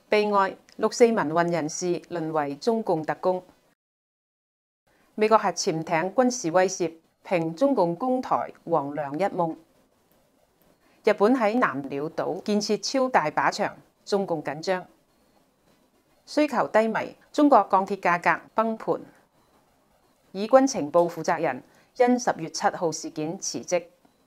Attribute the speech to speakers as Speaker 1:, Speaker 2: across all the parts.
Speaker 1: 悲哀，六四民運人士淪為中共特工。美國核潛艇軍事威懾，評中共攻台黃粱一夢。日本喺南鳥島建設超大靶場，中共緊張。需求低迷，中國鋼鐵價格崩盤。以軍情報負責人因10月7號事件辭職。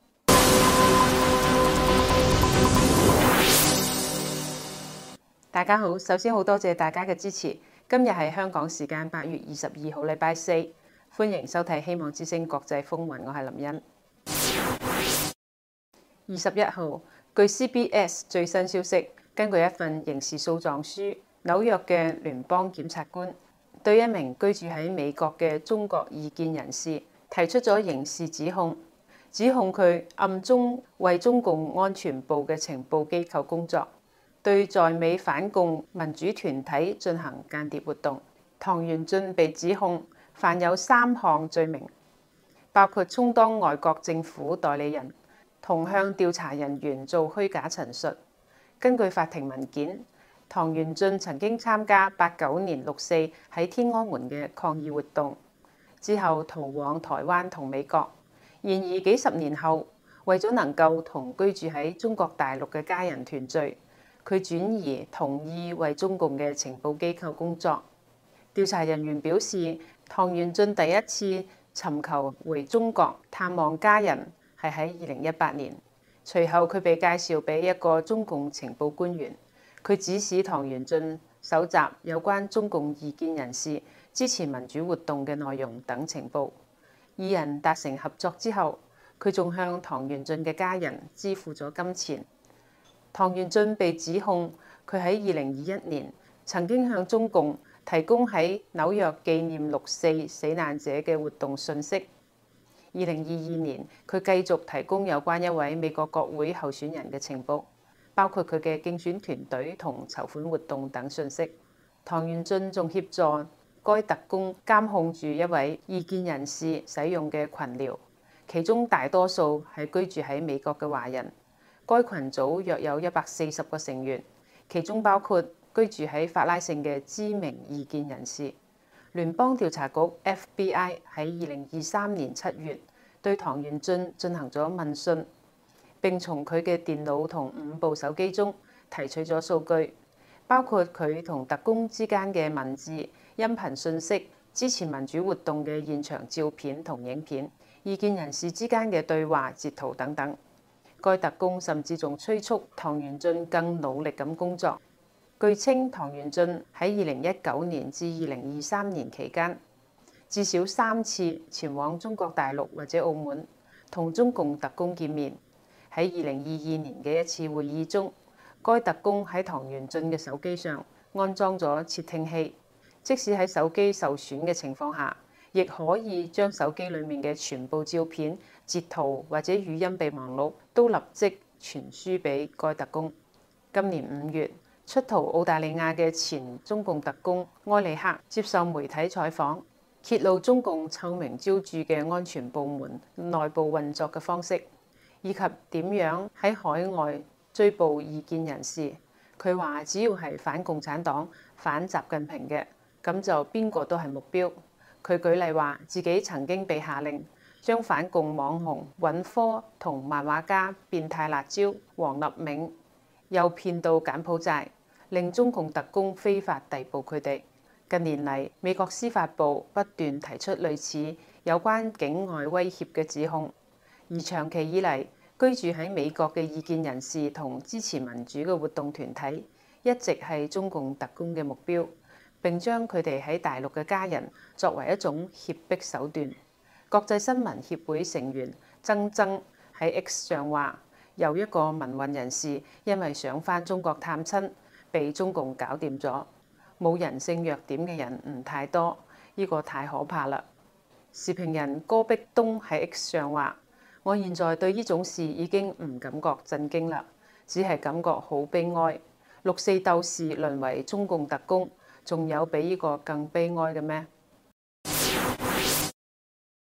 Speaker 1: 大家好，首先好多謝大家嘅支持。今日係香港時間8月22號，禮拜四，歡迎收睇《希望之聲國際風雲》，我係林茵。21號，據 CBS 最新消息，根據一份刑事訴狀書，紐約嘅聯邦檢察官對一名居住喺美國嘅中國異見人士提出咗刑事指控，指控佢暗中為中共安全部嘅情報機構工作，對在美反共民主團體進行間諜活動。唐元俊被指控犯有3項罪名，包括充當外國政府代理人，同向調查人員做虛假陳述。根據法庭文件，唐元俊曾經參加89年6四喺天安門嘅抗議活動，之後逃往台灣同美國。然而幾十年後，為咗能夠同居住喺中國大陸嘅家人團聚，佢轉移同意為中共嘅情報機構工作。調查人員表示，唐元俊第一次尋求回中國探望家人係喺2018年，隨後佢被介紹俾一個中共情報官員，佢指使唐元俊搜集有關中共異見人士支持民主活動嘅內容等情報。二人達成合作之後，佢仲向唐元俊嘅家人支付咗金錢。唐元俊被指控佢喺2021年曾經向中共提供喺紐約紀念6四死難者嘅活動信息。2022年，佢繼續提供有關一位美國國會候選人嘅情報，包括佢嘅競選團隊同籌款活動等信息。唐元俊仲協助該特工監控住一位異見人士使用嘅群聊，其中大多數係居住喺美國嘅華人。該群組約有140個成員，其中包括居住喺法拉盛嘅知名異見人士。聯邦調查局 FBI 喺2023年7月對唐元俊進行咗問訊，並從佢嘅電腦同5部手機中提取咗數據，包括佢同特工之間嘅文字、音頻信息、支持民主活動嘅現場照片同影片、異見人士之間嘅對話截圖等等。該特工甚至仲催促唐元俊更努力咁工作。據稱，唐元俊喺2019年至2023年期間，至少3次前往中國大陸或者澳門同中共特工見面。喺2022年嘅一次會議中，該特工喺唐元俊嘅手機上安裝咗竊聽器，即使喺手機受損嘅情況下，亦可以將手機裡面嘅全部照片、截圖或者語音備忘錄都立即傳輸俾該特工。今年5月，出逃澳大利亞嘅前中共特工埃里克接受媒體採訪，揭露中共臭名昭著嘅安全部門內部運作嘅方式，以及點樣喺海外追捕異見人士。佢話只要係反共產黨、反習近平嘅，咁就邊個都係目標。佢舉例話，自己曾經被下令將反共網紅尹科同漫畫家變態辣椒黃立銘誘騙到柬埔寨，令中共特工非法逮捕佢哋。近年嚟，美國司法部不斷提出類似有關境外威脅嘅指控，而長期以嚟居住喺美國嘅異見人士同支持民主嘅活動團體一直係中共特工嘅目標，並將佢哋喺大陸嘅家人作為一種脅迫手段。國際新聞協會成員曾曾喺 X 上話，有一個民運人士因為想返中國探親，被中共搞掂咗。冇人性弱點嘅人唔太多，呢個太可怕啦。時評人戈壁東喺 X 上話，我現在對呢種事已經唔感覺震驚啦，只係感覺好悲哀。6四鬥士淪為中共特工，仲有比呢個更悲哀嘅咩？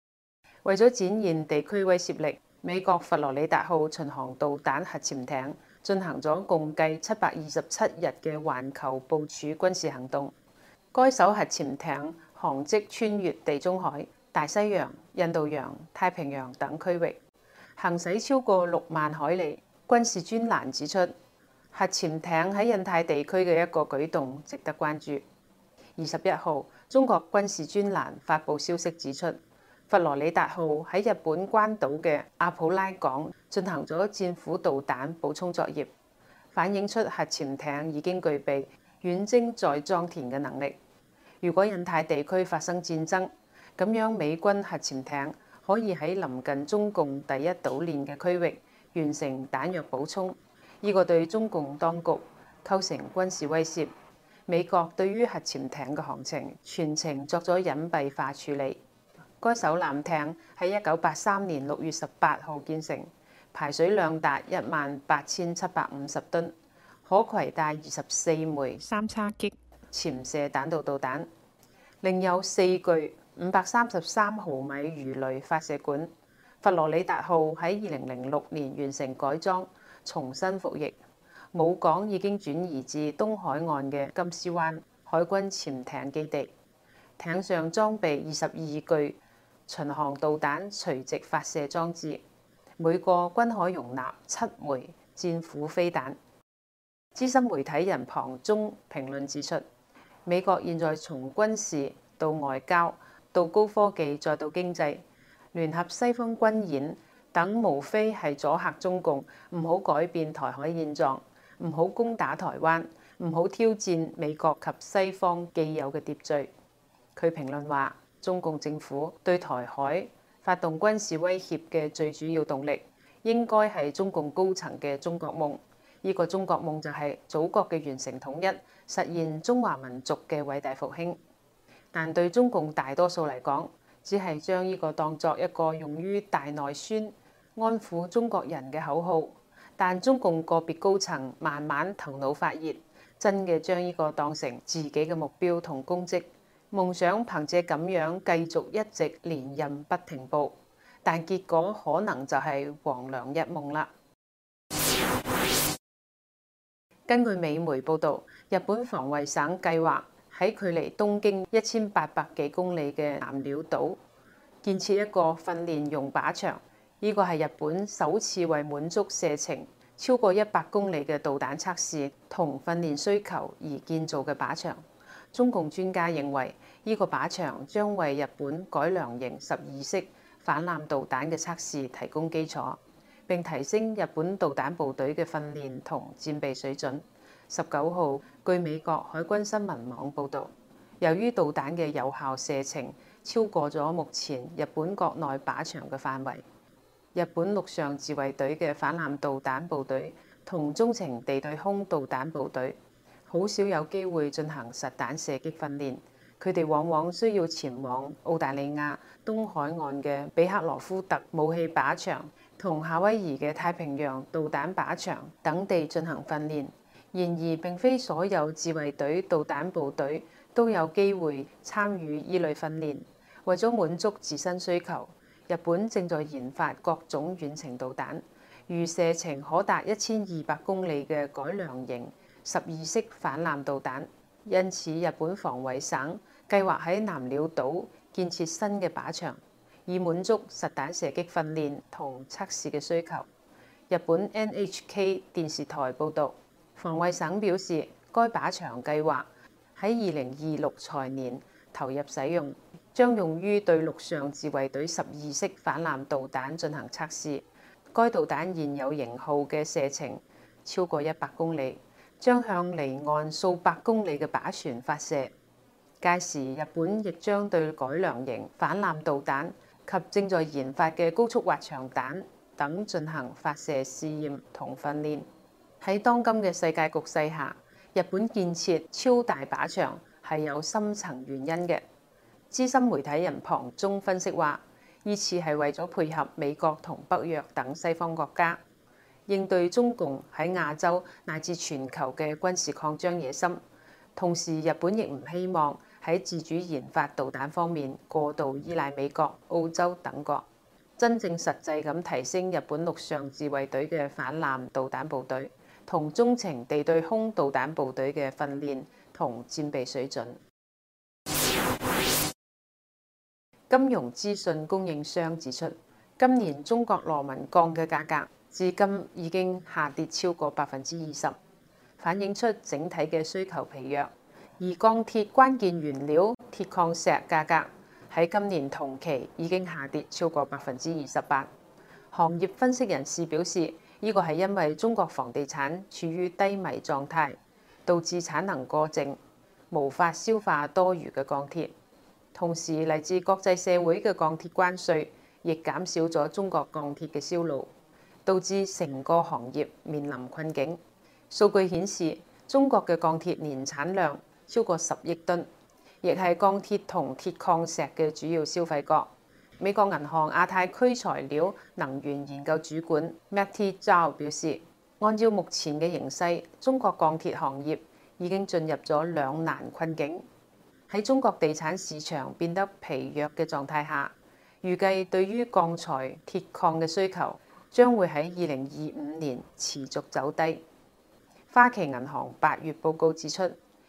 Speaker 1: 為咗展現地區威懾力，美國佛羅里達號巡航導彈核潛艇進行咗共計727日嘅環球部署軍事行動。該艘核潛艇航跡穿越地中海、大西洋、印度洋、太平洋等區域，行駛超過6萬海里。軍事專欄指出，核潛艇喺印太地區嘅一個舉動值得關注。21號，中國軍事專欄發布消息指出，佛羅里達號喺日本關島嘅阿普拉港進行咗戰斧導彈補充作業，反映出核潛艇已經具備遠征再裝填嘅能力。如果印太地區發生戰爭，咁樣美軍核潛艇可以喺臨近中共第一島鏈嘅區域完成彈藥補充，呢個對中共當局構成軍事威脅。美國對於核潛艇嘅航程全程作咗隱蔽化處理。該艘艦艇喺1983年6月18號建成，排水量達18750噸，可攜帶24枚3叉戟潛射彈道導彈，另有4具533毫米魚雷發射管。佛羅里達號喺2006年完成改裝，重新服役。母港已經轉移至東海岸嘅金絲灣海軍潛艇基地，艇上裝備22具巡航導彈垂直發射裝置，每個均可容納7枚戰斧飛彈。資深媒體人龐中評論指出，美國現在從軍事到外交到高科技再到經濟，聯合西方軍演等，無非係阻嚇中共唔好改變台海現狀，唔好攻打台灣，唔好挑戰美國及西方既有嘅秩序。佢評論話，中共政府對台海發動軍事威脅嘅最主要動力，應該係中共高層嘅中國夢。呢個中國夢就係祖國嘅完成統一，實現中華民族嘅偉大復興。但對中共大多數嚟講，只係將呢個當作一個用於大內宣、安撫中國人嘅口號。但中共個別高層慢慢頭腦發熱，真嘅將呢個當成自己嘅目標同功績，夢想憑借咁樣繼續一直連任不停步，但結果可能就係黃粱一夢啦。根據美媒報導，日本防衛省計劃喺距離東京1800幾公里嘅南鳥島建設一個訓練用靶場。呢個係日本首次為滿足射程超過100公里嘅導彈測試同訓練需求而建造嘅靶場。中共專家認為，呢個靶場將為日本改良型12式反艦導彈嘅測試提供基礎，並提升日本導彈部隊嘅訓練同戰備水準。19號，據美國海軍新聞網報導，由於導彈嘅有效射程超過咗目前日本國內靶場嘅範圍，日本陸上自衛隊嘅反艦導彈部隊同中程地對空導彈部隊好少有機會進行實彈射擊訓練，佢哋往往需要前往澳大利亞東海岸嘅比克羅夫特武器靶場同夏威夷嘅太平洋導彈靶場等地進行訓練。然而，並非所有自衛隊導彈部隊都有機會參與依類訓練。為咗滿足自身需求，日本正在研發各種遠程導彈，如射程可達1200公里嘅改良型12式反艦導彈。因此，日本防衛省計劃喺南鳥島建設新嘅靶場，以滿足實彈射擊訓練同測試嘅需求。日本 NHK 電視台報導，防衛省表示，該靶場計劃喺2026財年投入使用，將用於對陸上自衛隊12式反艦導彈進行測試。該導彈現有型號嘅射程超過100公里，將向離岸數百公里嘅靶船發射。屆時，日本亦將對改良型反艦導彈及正在研發嘅高速滑翔彈等進行發射試驗同訓練。喺當今嘅世界局勢下，日本建設超大靶場係有深層原因嘅。資深媒體人龐中分析話，呢次係為咗配合美國同北約等西方國家，應對中共喺亞洲乃至全球嘅軍事擴張野心。同時，日本亦唔希望喺自主研發導彈方面過度依賴美國、澳洲等國，真正實際咁提升日本陸上自衛隊嘅反艦導彈部隊。 同中程地對空導彈部隊嘅訓練同戰備水準。金融資訊供應商指出，今年中國螺紋鋼嘅價格至今已經下跌超過20%，反映出整體嘅需求疲弱。而鋼鐵關鍵原料鐵礦石價格喺今年同期已經下跌超過28%。行業分析人士表示，呢個係因為中國房地產處於低迷狀態，導致產能過剩，無法消化多餘嘅鋼鐵。同時，嚟自國際社會嘅鋼鐵關稅亦減少咗中國鋼鐵嘅銷路，導致成個行業面臨困境。數據顯示，中國嘅鋼鐵年產量超過10億噸，亦係鋼鐵同鐵礦石嘅主要消費國。美國銀行亞太區材料能源研究主管 Matty Zhao 表示，按照目前嘅形勢，中國鋼鐵行業已經進入咗兩難困境。喺中國地產市場變得疲弱嘅狀態下，預計對於鋼材、鐵礦嘅需求將會喺2025年持續走低。花旗銀行8月報告指出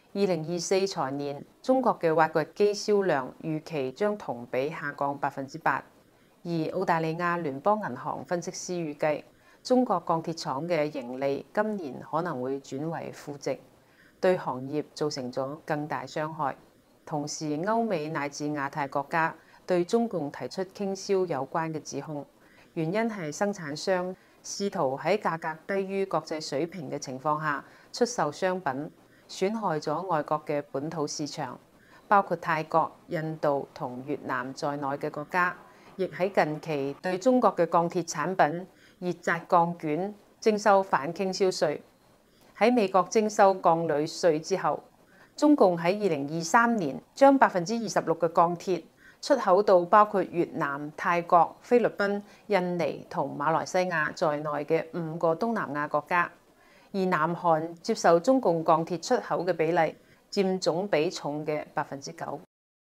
Speaker 1: ，2024財年中國嘅挖掘機銷量預期將同比下降8%，而澳大利亞聯邦銀行分析師預計，中國鋼鐵廠嘅盈利今年可能會轉為負值，對行業造成咗更大傷害。同時，歐美乃至亞太國家對中共提出傾銷有關嘅指控，原因係生產商試圖喺價格低於國際水平嘅情況下出售商品，損害咗外國嘅本土市場，包括泰國、印度同越南在內嘅國家，亦喺近期對中國嘅鋼鐵產品熱軋鋼卷徵收反傾銷稅。喺美國徵收鋼鋁稅之後，中共喺2023年將26%嘅鋼鐵出口到包括越南、泰國、菲律賓、印尼同馬來西亞在內嘅5個東南亞國家，而南韓接受中共鋼鐵出口嘅比例佔總比重嘅9%。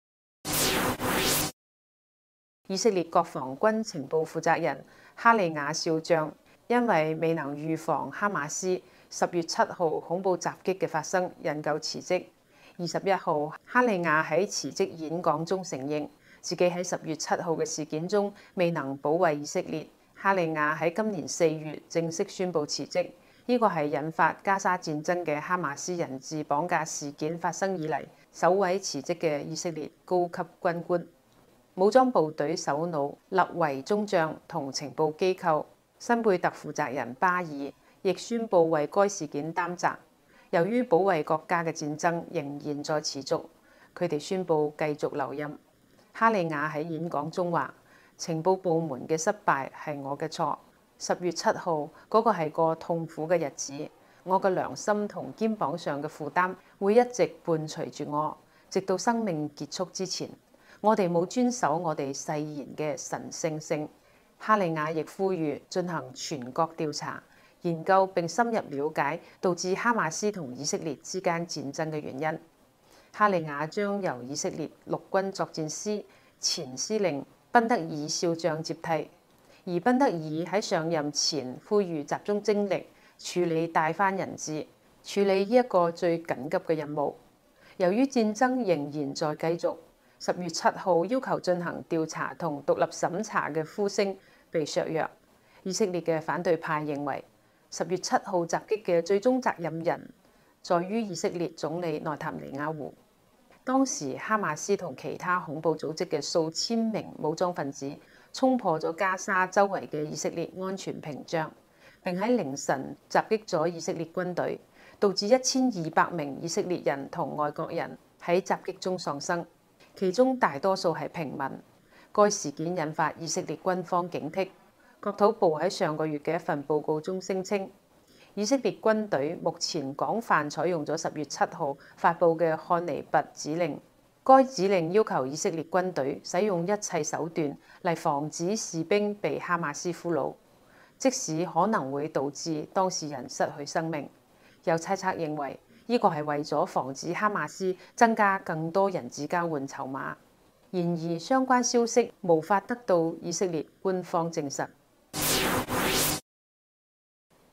Speaker 1: 以色列國防軍情報負責人哈利亞少將因為未能預防哈馬斯10月7號恐怖襲擊嘅發生，引咎辭職。21號，哈利亞喺辭職演講中承認自己喺10月7號嘅事件中未能保衛以色列。哈利亞喺今年4月正式宣布辭職，呢個係引發加沙戰爭嘅哈馬斯人質綁架事件發生以嚟首位辭職嘅以色列高級軍官。武裝部隊首腦勒維中將同情報機構辛貝特負責人巴爾亦宣布為該事件擔責。由於保衛國家嘅戰爭仍然在持續，佢哋宣布繼續留任。哈利亞喺演講中話：情報部門嘅失敗係我嘅錯。10月7號嗰個係個痛苦嘅日子，我嘅良心同肩膀上嘅負擔會一直伴隨住我，直到生命結束之前。我哋冇遵守我哋誓言嘅神聖性。哈利亞亦呼籲進行全國調查，研究並深入了解導致哈馬斯同以色列之間戰爭嘅原因。哈利亞將由以色列陸軍作戰司前司令賓德爾少將接替，而賓德爾喺上任前呼籲集中精力處理帶返人質，處理呢一個最緊急嘅任務。由於戰爭仍然在繼續，10月7號要求進行調查同獨立審查嘅呼聲被削弱。以色列嘅反對派認為，10月7號襲擊嘅最終責任人在於以色列總理內塔尼亞胡。當時哈馬斯同其他恐怖組織嘅數千名武裝分子衝破咗加沙周圍嘅以色列安全屏障，並喺凌晨襲擊咗以色列軍隊，導致1200名以色列人同外國人喺襲擊中喪生，其中大多數係平民。該事件引發以色列軍方警惕。國土部喺上個月嘅一份報告中聲稱，以色列軍隊目前廣泛採用咗10月7號發布嘅漢尼拔指令。該指令要求以色列軍隊使用一切手段嚟防止士兵被哈馬斯俘虜，即使可能會導致當事人失去生命。有猜測認為，呢個係為咗防止哈馬斯增加更多人質交換籌碼。然而，相關消息無法得到以色列官方證實。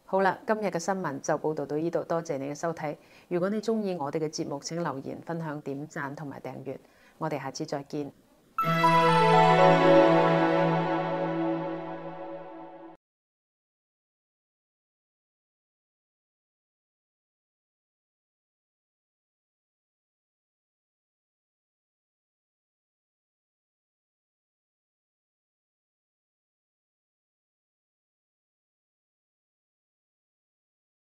Speaker 1: 好啦，今日嘅新聞就報道到呢度，多謝你嘅收睇。如果你鍾意我哋嘅節目，請留言、分享、點讚同埋訂閱。我哋下次再見。